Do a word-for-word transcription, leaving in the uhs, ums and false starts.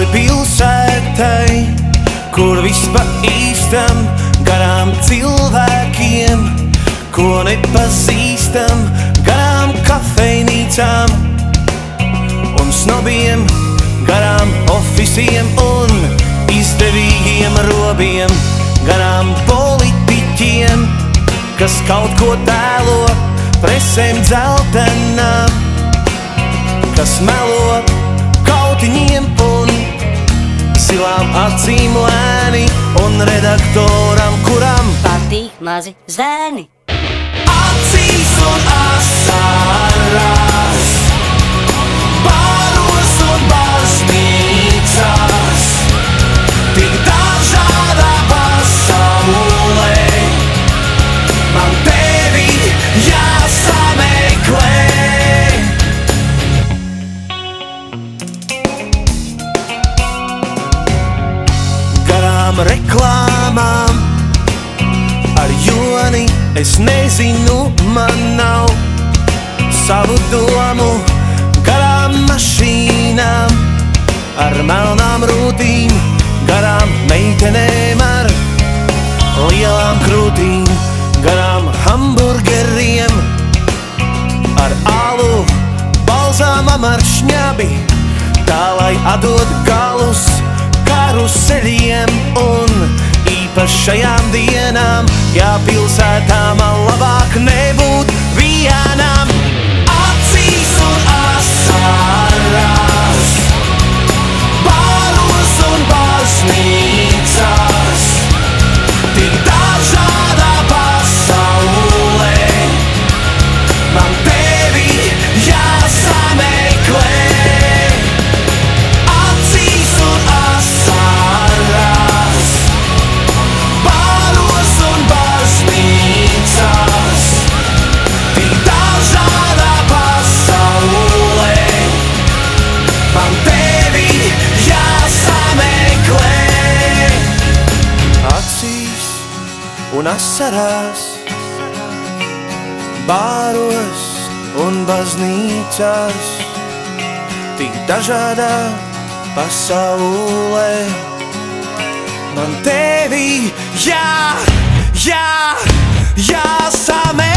pilsētai, kur viss pa īstam, garām cilvēkiem, ko nepazīstam, garām kafejnīcām un snobiem, garām ofisiem un izdevīgiem robiem, garām politiķiem, kas kaut ko tēlo presēm dzeltenām, kas melo kautiņiem un zilām acīm lēni, un redaktoram, kuram patīk mazi zēni. Acīs un asarās, baros un baznīcās, tik dažādā pasaulē, man tevi jāsameklē. Garām reklāmām ar joni es nezinu, man nav savu domu, garām mašīnām ar melnām rūtīm, garām meitenēm ar lielām krūtīm, garām hamburgeriem ar alu, balzāmam ar šņabi, tā lai atdod galus karuseļiem un īpašajām dienām, ja pilsētā man labāk nebūt vienam. Acīs un asarās, baros un baznīcās, tik dažādā pasaulē, man tevi jāsameklē. Acīs un asarās, baros un baznīcās, tik dažādā pasaulē, man tevi jāsameklē. Acīs un asarās, bāros un baznīcās, tik dažādā pasaulē, man tevi jā, jā, jāsameklē.